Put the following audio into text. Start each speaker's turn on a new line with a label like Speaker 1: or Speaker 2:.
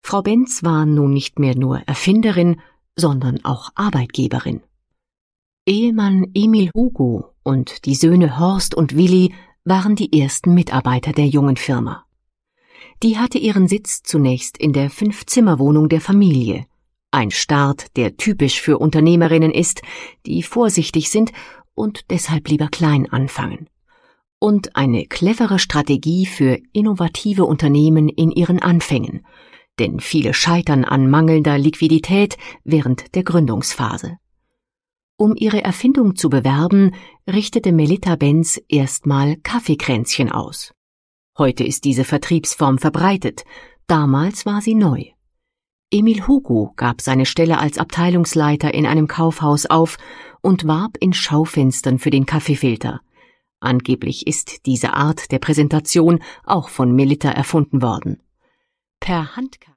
Speaker 1: Frau Benz war nun nicht mehr nur Erfinderin, sondern auch Arbeitgeberin. Ehemann Emil Hugo und die Söhne Horst und Willi waren die ersten Mitarbeiter der jungen Firma. Die hatte ihren Sitz zunächst in der 5-Zimmer-Wohnung der Familie. Ein Start, der typisch für Unternehmerinnen ist, die vorsichtig sind und deshalb lieber klein anfangen. Und eine clevere Strategie für innovative Unternehmen in ihren Anfängen, denn viele scheitern an mangelnder Liquidität während der Gründungsphase. Um ihre Erfindung zu bewerben, richtete Melitta Benz erstmal Kaffeekränzchen aus. Heute ist diese Vertriebsform verbreitet, damals war sie neu. Emil Hugo gab seine Stelle als Abteilungsleiter in einem Kaufhaus auf und warb in Schaufenstern für den Kaffeefilter. Angeblich ist diese Art der Präsentation auch von Melitta erfunden worden. Per Hand